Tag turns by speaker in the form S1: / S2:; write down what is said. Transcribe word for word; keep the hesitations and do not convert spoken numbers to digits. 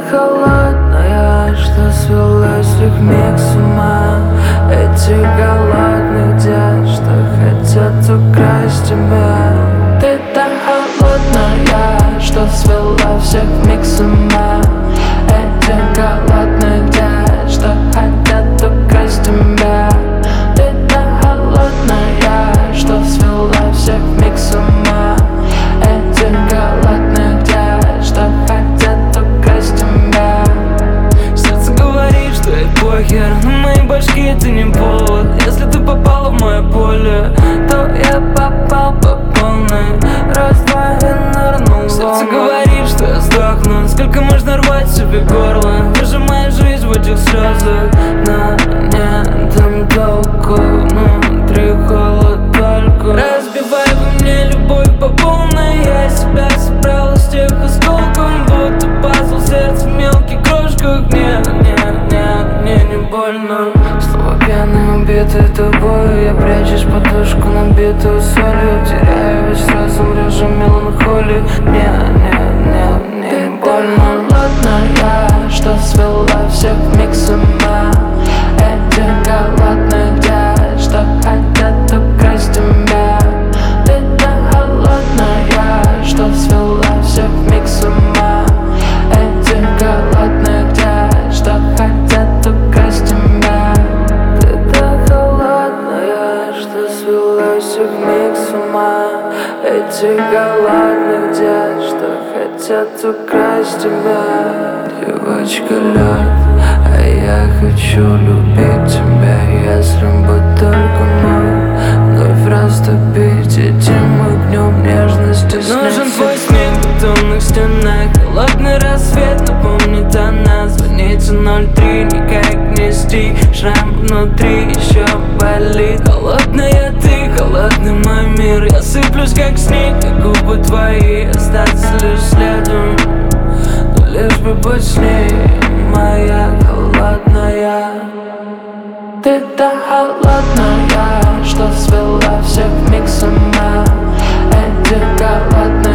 S1: холодная, что свела всех вмиг с ума. Эти голодных дядь, что хотят украсть тебя. Ты так холодная, что свела всех вмиг с ума. Эти голодных дядь, что хотят украсть тебя. Ты так холодная, что свела всех вмиг с ума. Эти голодных дядь, что хотят украсть тебя. Сердце говорит, что ей похер, но в моей башке ты не повод. Если ты попала в мое поле, то я попал по полной. Раз-два и нырнул. Сердце говорит, что я сдохну. Сколько можно рвать себе горло, выжимая жизнь в этих слезах. Но нет там толку, внутри холод только. Разбивай во мне любовь по полной. Я себя собрал из тех осколков, будто пазл, сердце в мелких крошках. Нет, нет, нет, мне не больно. Снова пьяный, убитый тобой. Я прячусь подушку, набитую солью. Теряю весь разум, режим меланхолии. Нет, нет, нет, мне не больно. Холодная, что свела всех вмиг с ума. Эти голодных дядь, что хотят украсть тебя. Ты так холодная, что свела всех вмиг с ума. Эти голодных дядь, что хотят украсть тебя. Ты так холодная, что свела всех вмиг с ума. Эти голодных дядь, что хотят украсть тебя. Девочка, лед, а я хочу любить тебя. Если бы только мог вновь растопить этим огнем нежности. Нужен твой смех в бетонных стенах. Холодный рассвет напомнит о нас. Звоните ноль три, никак не сти. Шрам внутри еще болит. Холодная ты, холодный мой мир. Я сыплюсь как снег, как губы твои. Остаться лишь следом, но лишь бы быть с ней, моя холодная. Ты так холодная, что свела всех вмиг с ума. Эти голодные